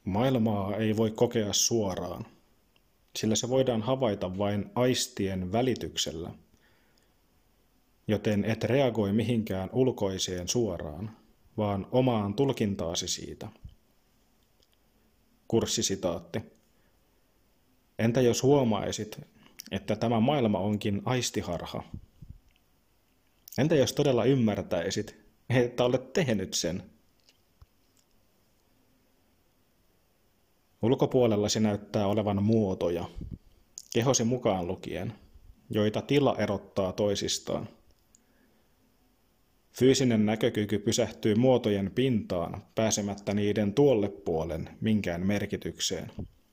Maailmaa ei voi kokea suoraan, sillä se voidaan havaita vain aistien välityksellä, joten et reagoi mihinkään ulkoiseen suoraan, vaan omaan tulkintaasi siitä. Kurssisitaatti. Entä jos huomaisit, että tämä maailma onkin aistiharha? Entä jos todella ymmärtäisit, että olet tehnyt sen? Ulkopuolellasi näyttää olevan muotoja, kehosi mukaan lukien, joita tila erottaa toisistaan. Fyysinen näkökyky pysähtyy muotojen pintaan pääsemättä niiden tuolle puolen minkään merkitykseen.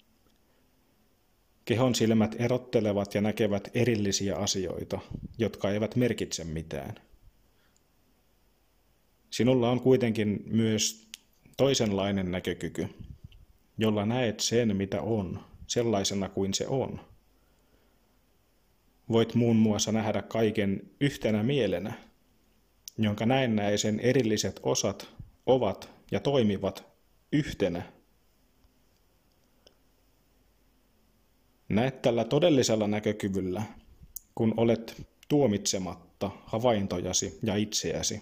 Kehon silmät erottelevat ja näkevät erillisiä asioita, jotka eivät merkitse mitään. Sinulla on kuitenkin myös toisenlainen näkökyky, jolla näet sen, mitä on, sellaisena kuin se on. Voit muun muassa nähdä kaiken yhtenä mielenä, jonka näennäisen erilliset osat ovat ja toimivat yhtenä. Näet tällä todellisella näkökyvyllä, kun olet tuomitsematta havaintojasi ja itseäsi.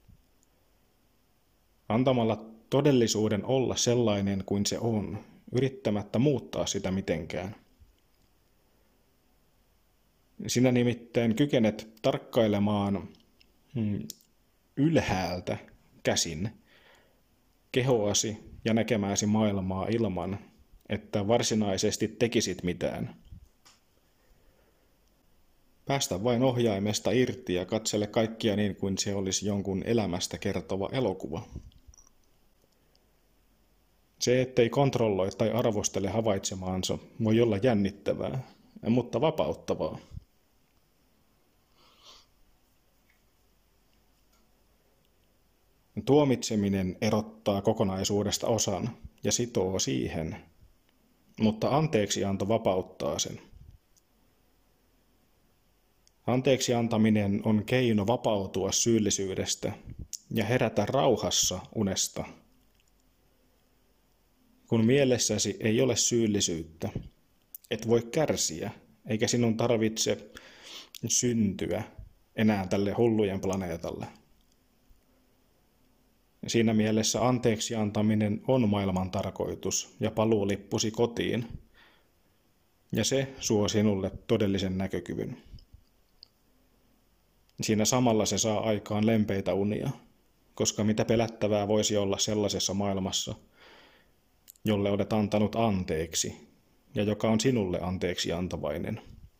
Antamalla todellisuuden olla sellainen kuin se on, yrittämättä muuttaa sitä mitenkään. Sinä nimittäin kykenet tarkkailemaan ylhäältä käsin kehoasi ja näkemääsi maailmaa ilman, että varsinaisesti tekisit mitään. Päästä vain ohjaimesta irti ja katsele kaikkia niin kuin se olisi jonkun elämästä kertova elokuva. Se, ettei kontrolloi tai arvostele havaitsemaansa, voi olla jännittävää, mutta vapauttavaa. Tuomitseminen erottaa kokonaisuudesta osan ja sitoo siihen, mutta anteeksianto vapauttaa sen. Anteeksi antaminen on keino vapautua syyllisyydestä ja herätä rauhassa unesta. Kun mielessäsi ei ole syyllisyyttä, et voi kärsiä, eikä sinun tarvitse syntyä enää tälle hullujen planeetalle. Siinä mielessä anteeksi antaminen on maailman tarkoitus ja paluulippusi kotiin, ja se suo sinulle todellisen näkökyvyn. Siinä samalla se saa aikaan lempeitä unia, koska mitä pelättävää voisi olla sellaisessa maailmassa, jolle olet antanut anteeksi ja joka on sinulle anteeksi antavainen.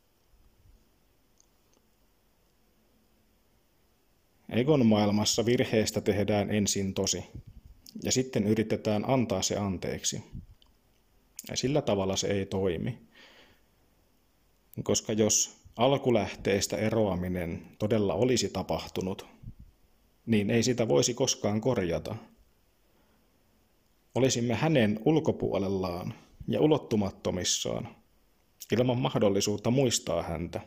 Egon maailmassa virheestä tehdään ensin tosi ja sitten yritetään antaa se anteeksi. Ja sillä tavalla se ei toimi, koska jos alkulähteestä eroaminen todella olisi tapahtunut, niin ei sitä voisi koskaan korjata. Olisimme hänen ulkopuolellaan ja ulottumattomissaan, ilman mahdollisuutta muistaa häntä.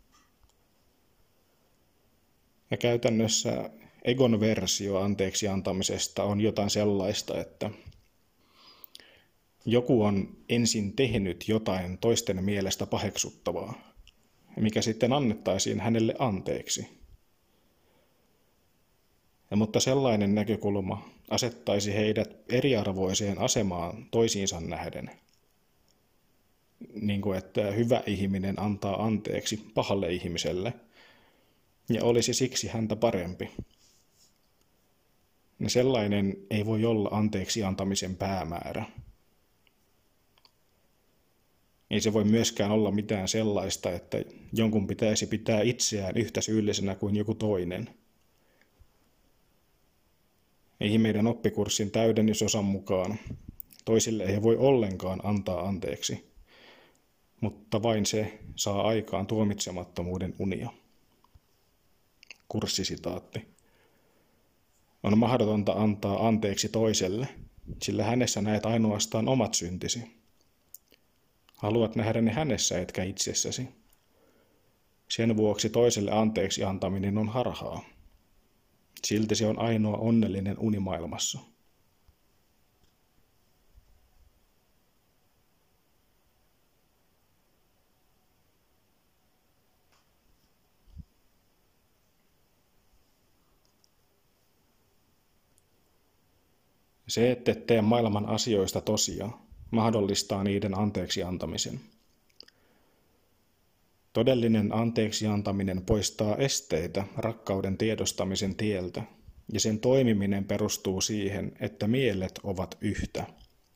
Ja käytännössä Egon versio anteeksi antamisesta on jotain sellaista, että joku on ensin tehnyt jotain toisten mielestä paheksuttavaa, mikä sitten annettaisiin hänelle anteeksi. Mutta sellainen näkökulma asettaisi heidät eriarvoiseen asemaan toisiinsa nähden. Niin kuin että hyvä ihminen antaa anteeksi pahalle ihmiselle ja olisi siksi häntä parempi. Ja sellainen ei voi olla anteeksi antamisen päämäärä. Ei se voi myöskään olla mitään sellaista, että jonkun pitäisi pitää itseään yhtä syyllisenä kuin joku toinen. Ei meidän oppikurssin täydennysosan mukaan toisille ei voi ollenkaan antaa anteeksi, mutta vain se saa aikaan tuomitsemattomuuden unia. Kurssisitaatti. On mahdotonta antaa anteeksi toiselle, sillä hänessä näet ainoastaan omat syntisi. Haluat nähdä ne hänessä etkä itsessäsi. Sen vuoksi toiselle anteeksi antaminen on harhaa. Silti se on ainoa onnellinen uni maailmassa. Se, ette tee maailman asioista tosia, mahdollistaa niiden anteeksi antamisen. Todellinen anteeksi antaminen poistaa esteitä rakkauden tiedostamisen tieltä, ja sen toimiminen perustuu siihen, että mielet ovat yhtä.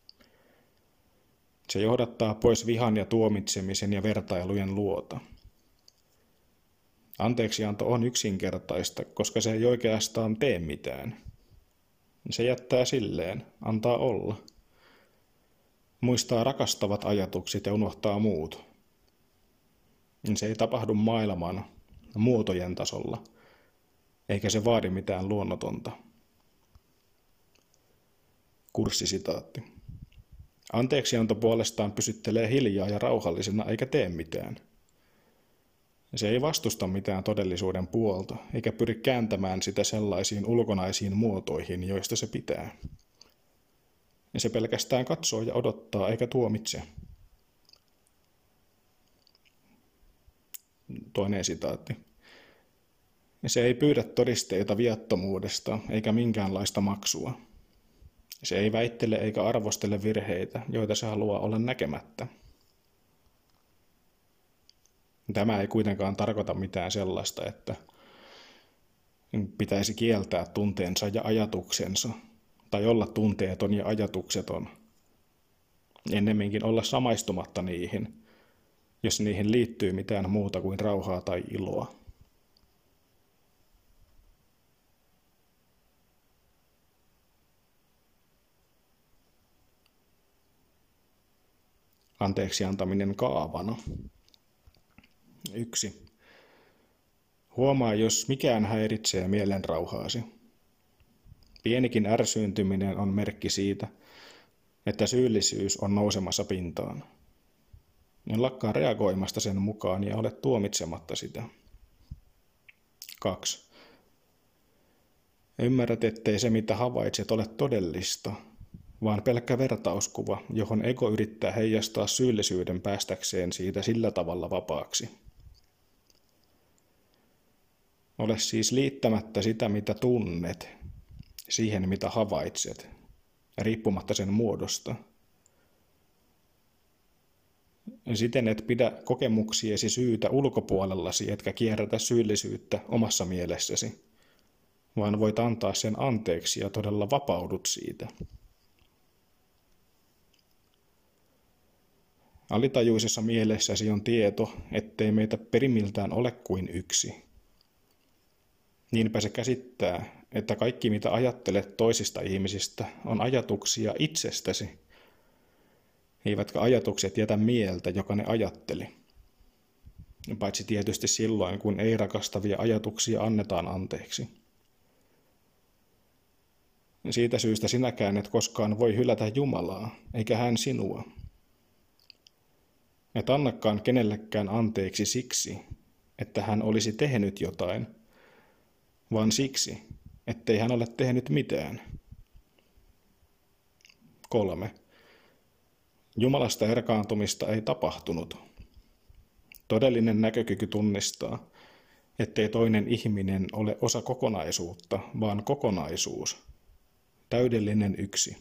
Se johdattaa pois vihan ja tuomitsemisen ja vertailujen luota. Anteeksianto on yksinkertaista, koska se ei oikeastaan tee mitään. Se jättää silleen, antaa olla. Muistaa rakastavat ajatukset ja unohtaa muut. Se ei tapahdu maailman muotojen tasolla, eikä se vaadi mitään luonnotonta. Kurssisitaatti. Anteeksianto puolestaan pysyttelee hiljaa ja rauhallisena eikä tee mitään. Se ei vastusta mitään todellisuuden puolta, eikä pyri kääntämään sitä sellaisiin ulkonaisiin muotoihin, joista se pitää. Se pelkästään katsoo ja odottaa eikä tuomitse. Toinen sitaatti. Se ei pyydä todisteita viattomuudesta eikä minkäänlaista maksua. Se ei väittele eikä arvostele virheitä, joita se haluaa olla näkemättä. Tämä ei kuitenkaan tarkoita mitään sellaista, että pitäisi kieltää tunteensa ja ajatuksensa, tai olla tunteeton ja ajatukseton. Ennemminkin olla samaistumatta niihin, jos niihin liittyy mitään muuta kuin rauhaa tai iloa. Anteeksi antaminen kaavana. 1. Huomaa, jos mikään häiritsee mielenrauhaasi. Pienikin ärsyyntyminen on merkki siitä, että syyllisyys on nousemassa pintaan. En lakkaa reagoimasta sen mukaan ja ole tuomitsematta sitä. 2. Ymmärrät, ettei se mitä havaitset ole todellista, vaan pelkkä vertauskuva, johon ego yrittää heijastaa syyllisyyden päästäkseen siitä sillä tavalla vapaaksi. Ole siis liittämättä sitä, mitä tunnet, siihen, mitä havaitset, riippumatta sen muodosta. Siten et pidä kokemuksiesi syytä ulkopuolellasi, etkä kierrätä syyllisyyttä omassa mielessäsi, vaan voit antaa sen anteeksi ja todella vapaudut siitä. Alitajuisessa mielessäsi on tieto, ettei meitä perimmiltään ole kuin yksi. Niinpä se käsittää, että kaikki mitä ajattelet toisista ihmisistä on ajatuksia itsestäsi, eivätkä ajatukset jätä mieltä, joka ne ajatteli. Paitsi tietysti silloin, kun ei-rakastavia ajatuksia annetaan anteeksi. Siitä syystä sinäkään et koskaan voi hylätä Jumalaa, eikä hän sinua. Et annakaan kenellekään anteeksi siksi, että hän olisi tehnyt jotain, vaan siksi, ettei hän ole tehnyt mitään. 3. Jumalasta erkaantumista ei tapahtunut. Todellinen näkökyky tunnistaa, ettei toinen ihminen ole osa kokonaisuutta, vaan kokonaisuus, täydellinen yksi.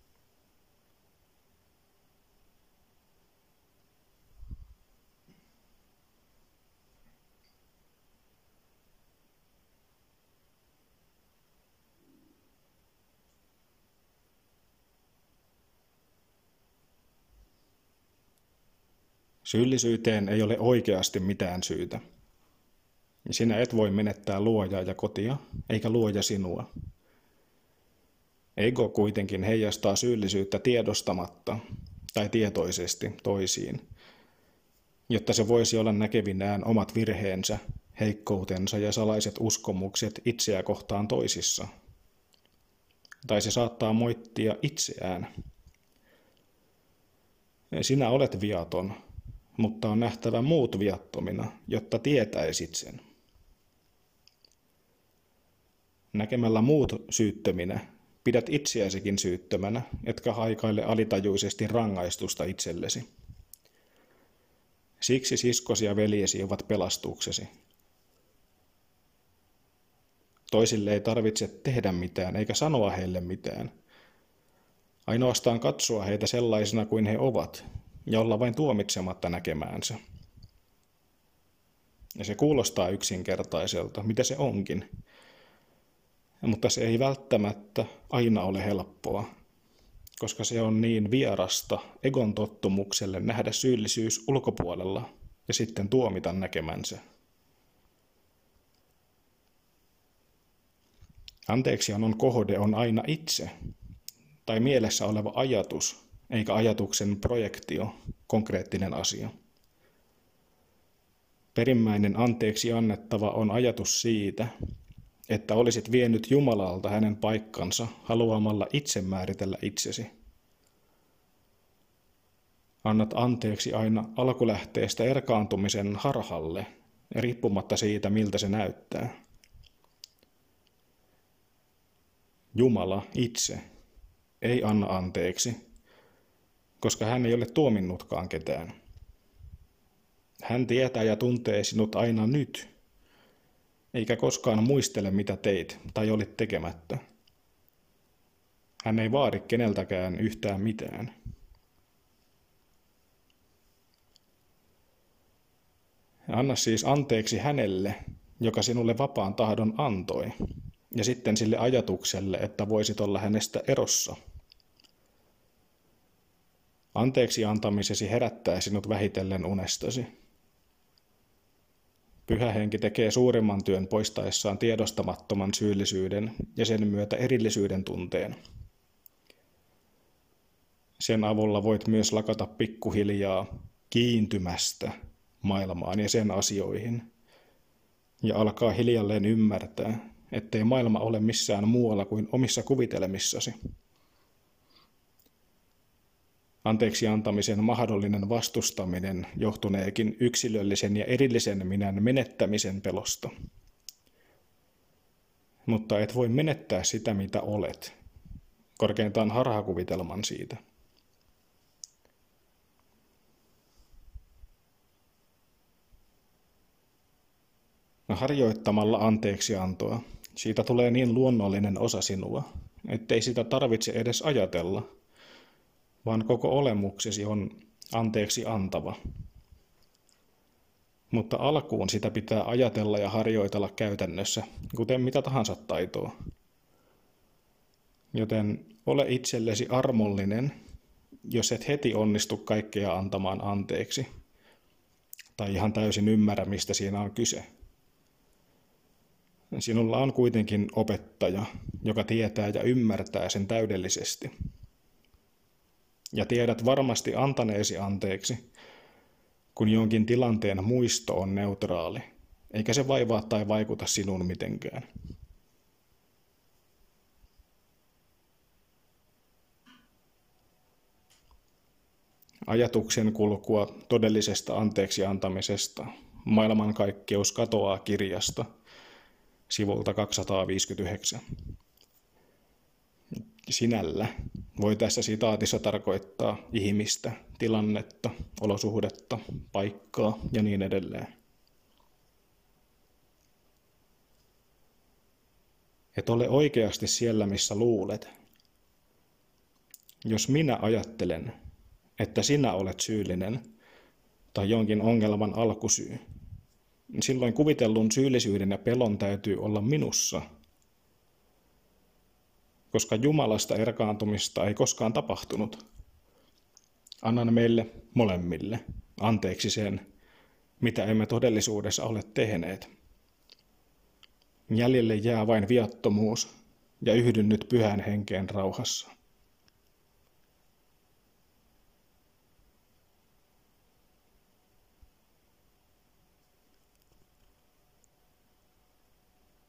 Syyllisyyteen ei ole oikeasti mitään syytä. Sinä et voi menettää luojaa ja kotia, eikä luoja sinua. Ego kuitenkin heijastaa syyllisyyttä tiedostamatta tai tietoisesti toisiin, jotta se voisi olla näkevinään omat virheensä, heikkoutensa ja salaiset uskomukset itseä kohtaan toisissa. Tai se saattaa moittia itseään. Sinä olet viaton, mutta on nähtävä muut viattomina, jotta tietäisit sen. Näkemällä muut syyttöminä, pidät itseäsikin syyttömänä, etkä haikaile alitajuisesti rangaistusta itsellesi. Siksi siskosi ja veljesi ovat pelastuksesi. Toisille ei tarvitse tehdä mitään eikä sanoa heille mitään, Ainoastaan katsoa heitä sellaisina kuin he ovat ja olla vain tuomitsematta näkemäänsä. Ja se kuulostaa yksinkertaiselta, mitä se onkin, mutta se ei välttämättä aina ole helppoa, koska se on niin vierasta egon tottumukselle nähdä syyllisyys ulkopuolella ja sitten tuomita näkemänsä. Anteeksiannon kohde on aina itse tai mielessä oleva ajatus, eikä ajatuksen projektio, konkreettinen asia. Perimmäinen anteeksi annettava on ajatus siitä, että olisit vienyt Jumalalta hänen paikkansa haluamalla itse määritellä itsesi. Annat anteeksi aina alkulähteestä erkaantumisen harhalle, riippumatta siitä, miltä se näyttää. Jumala itse ei anna anteeksi, koska hän ei ole tuominnutkaan ketään. Hän tietää ja tuntee sinut aina nyt, eikä koskaan muistele, mitä teit tai olit tekemättä. Hän ei vaadi keneltäkään yhtään mitään. Anna siis anteeksi hänelle, joka sinulle vapaan tahdon antoi, ja sitten sille ajatukselle, että voisit olla hänestä erossa. Anteeksi antamisesi herättää sinut vähitellen unestasi. Pyhä Henki tekee suurimman työn poistaessaan tiedostamattoman syyllisyyden ja sen myötä erillisyyden tunteen. Sen avulla voit myös lakata pikkuhiljaa kiintymästä maailmaan ja sen asioihin ja alkaa hiljalleen ymmärtää, ettei maailma ole missään muualla kuin omissa kuvitelmissasi. Anteeksi antamisen mahdollinen vastustaminen johtuneekin yksilöllisen ja erillisen minän menettämisen pelosta. Mutta et voi menettää sitä, mitä olet, korkeintaan harhakuvitelman siitä. Harjoittamalla anteeksiantoa siitä tulee niin luonnollinen osa sinua, ettei sitä tarvitse edes ajatella, vaan koko olemuksesi on anteeksi antava. Mutta alkuun sitä pitää ajatella ja harjoitella käytännössä, kuten mitä tahansa taitoa. Joten ole itsellesi armollinen, jos et heti onnistu kaikkea antamaan anteeksi, tai ihan täysin ymmärrä, mistä siinä on kyse. Sinulla on kuitenkin opettaja, joka tietää ja ymmärtää sen täydellisesti. Ja tiedät varmasti antaneesi anteeksi, kun jonkin tilanteen muisto on neutraali, eikä se vaivaa tai vaikuta sinuun mitenkään. Ajatuksen kulkua todellisesta anteeksi antamisesta Maailmankaikkeus katoaa -kirjasta sivulta 259. Sinällä voi tässä sitaatissa tarkoittaa ihmistä, tilannetta, olosuhdetta, paikkaa ja niin edelleen. Et ole oikeasti siellä, missä luulet. Jos minä ajattelen, että sinä olet syyllinen tai jonkin ongelman alkusyy, niin silloin kuvitellun syyllisyyden ja pelon täytyy olla minussa, koska Jumalasta erkaantumista ei koskaan tapahtunut. Annan meille molemmille anteeksi sen, mitä emme todellisuudessa ole tehneet. Jäljelle jää vain viattomuus ja yhdyn nyt Pyhän Henkeen rauhassa.